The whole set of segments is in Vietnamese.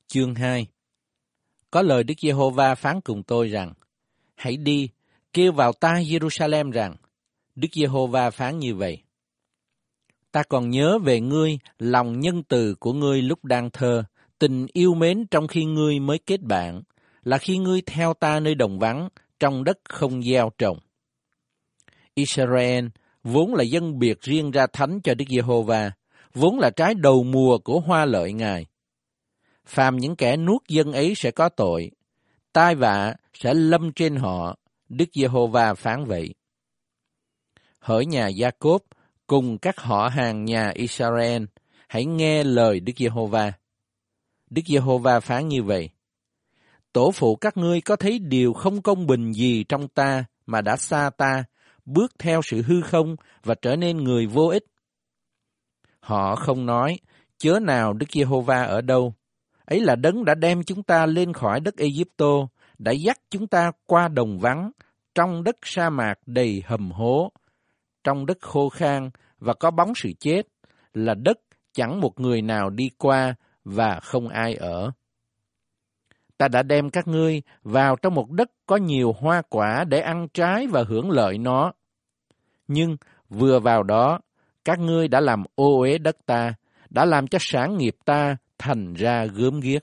Chương 2. Có lời Đức Giê-hô-va phán cùng tôi rằng, hãy đi, kêu vào tai Giê-ru-sa-lem rằng, Đức Giê-hô-va phán như vậy. Ta còn nhớ về ngươi, lòng nhân từ của ngươi lúc đang thơ, tình yêu mến trong khi ngươi mới kết bạn, là khi ngươi theo ta nơi đồng vắng, trong đất không gieo trồng. Israel vốn là dân biệt riêng ra thánh cho Đức Giê-hô-va, vốn là trái đầu mùa của hoa lợi Ngài. Phàm những kẻ nuốt dân ấy sẽ có tội, tai vạ sẽ lâm trên họ, Đức Giê-hô-va phán vậy. Hỡi nhà Gia-cốp cùng các họ hàng nhà Israel, hãy nghe lời Đức Giê-hô-va. Đức Giê-hô-va phán như vậy. Tổ phụ các ngươi có thấy điều không công bình gì trong ta mà đã xa ta, bước theo sự hư không và trở nên người vô ích? Họ không nói, chớ nào Đức Giê-hô-va ở đâu? Ấy là đấng đã đem chúng ta lên khỏi đất Ê-díp-tô, đã dắt chúng ta qua đồng vắng, trong đất sa mạc đầy hầm hố, trong đất khô khan và có bóng sự chết, là đất chẳng một người nào đi qua và không ai ở. Ta đã đem các ngươi vào trong một đất có nhiều hoa quả để ăn trái và hưởng lợi nó. Nhưng vừa vào đó, các ngươi đã làm ô uế đất ta, đã làm cho sản nghiệp ta thành ra gớm ghiếc.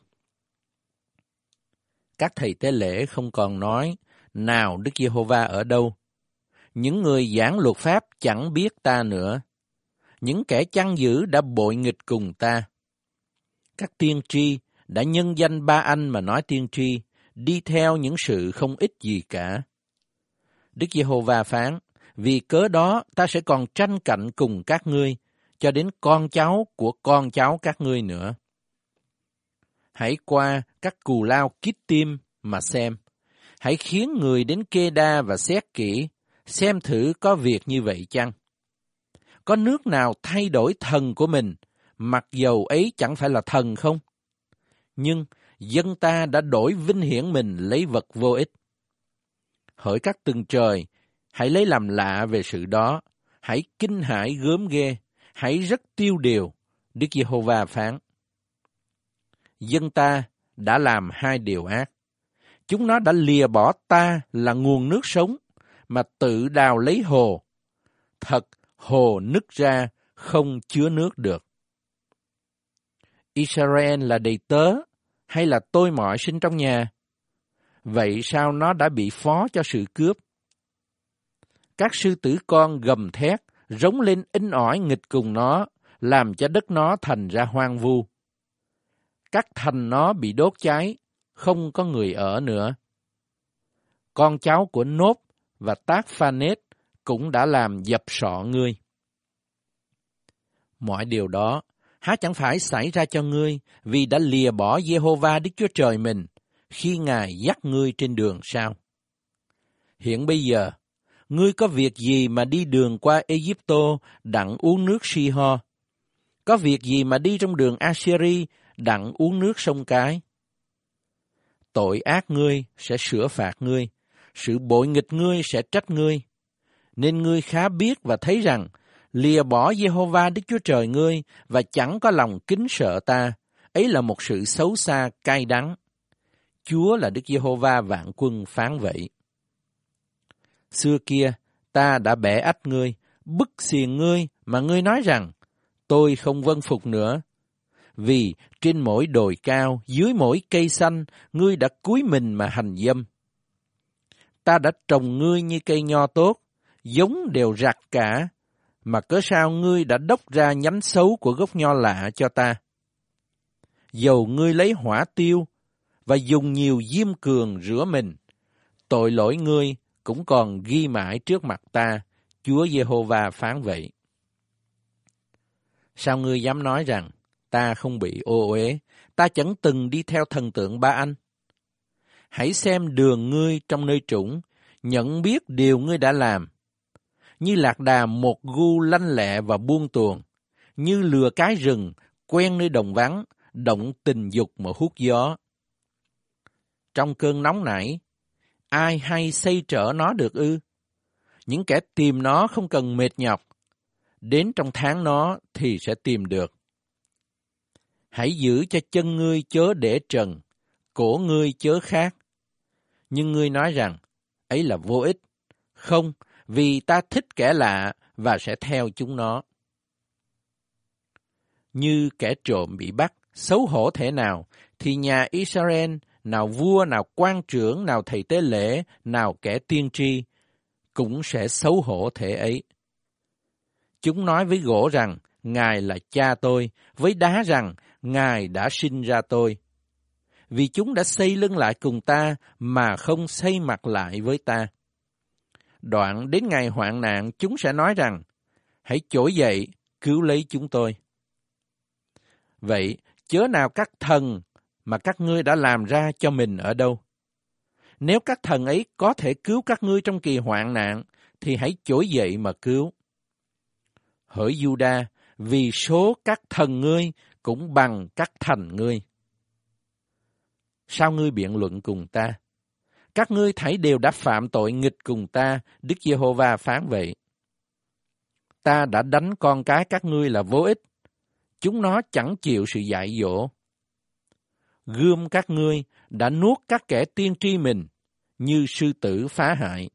Các thầy tế lễ không còn nói, nào Đức Giê-hô-va ở đâu? Những người giảng luật pháp chẳng biết ta nữa. Những kẻ chăn giữ đã bội nghịch cùng ta. Các tiên tri đã nhân danh Ba Anh mà nói tiên tri, đi theo những sự không ích gì cả. Đức Giê-hô-va phán, vì cớ đó ta sẽ còn tranh cạnh cùng các ngươi, cho đến con cháu của con cháu các ngươi nữa. Hãy qua các cù lao Kittim mà xem. Hãy khiến người đến Kê-đa và xét kỹ, xem thử có việc như vậy chăng? Có nước nào thay đổi thần của mình, mặc dầu ấy chẳng phải là thần không? Nhưng dân ta đã đổi vinh hiển mình lấy vật vô ích. Hỡi các tầng trời, hãy lấy làm lạ về sự đó, hãy kinh hãi gớm ghê, hãy rất tiêu điều, Đức Giê-hô-va phán. Dân ta đã làm hai điều ác. Chúng nó đã lìa bỏ ta là nguồn nước sống, mà tự đào lấy hồ. Thật, hồ nứt ra, không chứa nước được. Israel là đầy tớ, hay là tôi mọi sinh trong nhà? Vậy sao nó đã bị phó cho sự cướp? Các sư tử con gầm thét, rống lên inh ỏi nghịch cùng nó, làm cho đất nó thành ra hoang vu. Các thành nó bị đốt cháy, không có người ở nữa. Con cháu của Nốt và Tác-pha-nét cũng đã làm dập sọ ngươi. Mọi điều đó, há chẳng phải xảy ra cho ngươi, vì đã lìa bỏ Giê-hô-va Đức Chúa Trời mình, khi Ngài dắt ngươi trên đường sao? Hiện bây giờ, ngươi có việc gì mà đi đường qua Ê-díp-tô đặng uống nước Si-ho? Có việc gì mà đi trong đường A-si-ri đặng uống nước sông Cái? Tội ác ngươi sẽ sửa phạt ngươi, sự bội nghịch ngươi sẽ trách ngươi. Nên ngươi khá biết và thấy rằng, lìa bỏ Giê-hô-va Đức Chúa Trời ngươi và chẳng có lòng kính sợ ta, ấy là một sự xấu xa cay đắng. Chúa là Đức Giê-hô-va vạn quân phán vậy. Xưa kia, ta đã bẻ ách ngươi, bức xiềng ngươi mà ngươi nói rằng, tôi không vâng phục nữa. Vì trên mỗi đồi cao, dưới mỗi cây xanh, ngươi đã cúi mình mà hành dâm. Ta đã trồng ngươi như cây nho tốt, giống đều rặt cả, mà cớ sao ngươi đã đốc ra nhánh xấu của gốc nho lạ cho ta? Dầu ngươi lấy hỏa tiêu và dùng nhiều diêm cường rửa mình, tội lỗi ngươi cũng còn ghi mãi trước mặt ta, Chúa Giê-hô-va phán vậy. Sao ngươi dám nói rằng, ta không bị ô uế, ta chẳng từng đi theo thần tượng Ba Anh? Hãy xem đường ngươi trong nơi trũng, nhận biết điều ngươi đã làm. Như lạc đà một gu lanh lẹ và buông tuồng, như lừa cái rừng, quen nơi đồng vắng, động tình dục mà hút gió. Trong cơn nóng nảy, ai hay xây trở nó được ư? Những kẻ tìm nó không cần mệt nhọc, đến trong tháng nó thì sẽ tìm được. Hãy giữ cho chân ngươi chớ để trần, cổ ngươi chớ khát. Nhưng ngươi nói rằng, ấy là vô ích. Không, vì ta thích kẻ lạ và sẽ theo chúng nó. Như kẻ trộm bị bắt, xấu hổ thế nào, thì nhà Israel, nào vua, nào quan trưởng, nào thầy tế lễ, nào kẻ tiên tri, cũng sẽ xấu hổ thế ấy. Chúng nói với gỗ rằng, Ngài là cha tôi, với đá rằng, Ngài đã sinh ra tôi. Vì chúng đã xây lưng lại cùng ta, mà không xây mặt lại với ta. Đoạn đến ngày hoạn nạn, chúng sẽ nói rằng, hãy trỗi dậy, cứu lấy chúng tôi. Vậy, chớ nào các thần mà các ngươi đã làm ra cho mình ở đâu? Nếu các thần ấy có thể cứu các ngươi trong kỳ hoạn nạn, thì hãy trỗi dậy mà cứu. Hỡi Giu-đa, vì số các thần ngươi cũng bằng các thành ngươi. Sao ngươi biện luận cùng ta? Các ngươi thảy đều đã phạm tội nghịch cùng ta, Đức Giê-hô-va phán vậy. Ta đã đánh con cái các ngươi là vô ích, chúng nó chẳng chịu sự dạy dỗ. Gươm các ngươi đã nuốt các kẻ tiên tri mình, như sư tử phá hại.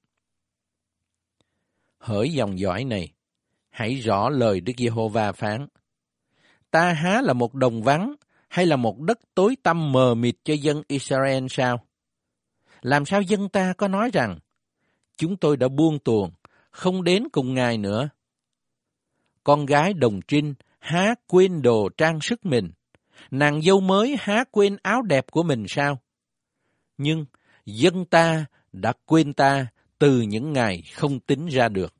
Hỡi dòng dõi này, hãy rõ lời Đức Giê-hô-va phán. Ta há là một đồng vắng, hay là một đất tối tăm mờ mịt cho dân Israel sao? Làm sao dân ta có nói rằng, chúng tôi đã buông tuồng, không đến cùng Ngài nữa? Con gái đồng trinh há quên đồ trang sức mình, nàng dâu mới há quên áo đẹp của mình sao? Nhưng dân ta đã quên ta từ những ngày không tính ra được.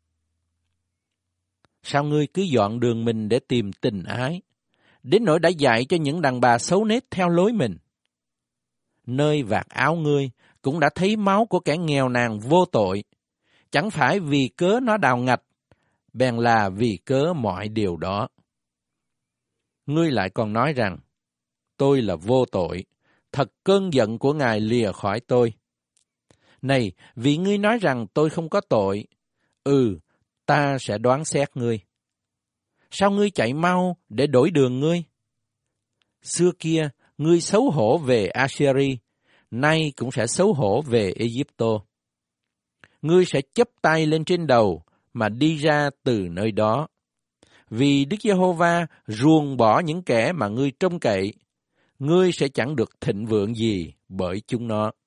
Sao ngươi cứ dọn đường mình để tìm tình ái, đến nỗi đã dạy cho những đàn bà xấu nết theo lối mình? Nơi vạt áo ngươi cũng đã thấy máu của kẻ nghèo nàn vô tội, chẳng phải vì cớ nó đào ngạch, bèn là vì cớ mọi điều đó. Ngươi lại còn nói rằng, tôi là vô tội, thật cơn giận của Ngài lìa khỏi tôi. Này, vì ngươi nói rằng tôi không có tội, ta sẽ đoán xét ngươi. Sao ngươi chạy mau để đổi đường ngươi? Xưa kia, ngươi xấu hổ về Assyri, nay cũng sẽ xấu hổ về Egypto. Ngươi sẽ chắp tay lên trên đầu mà đi ra từ nơi đó. Vì Đức Giê-hô-va ruồng bỏ những kẻ mà ngươi trông cậy, ngươi sẽ chẳng được thịnh vượng gì bởi chúng nó.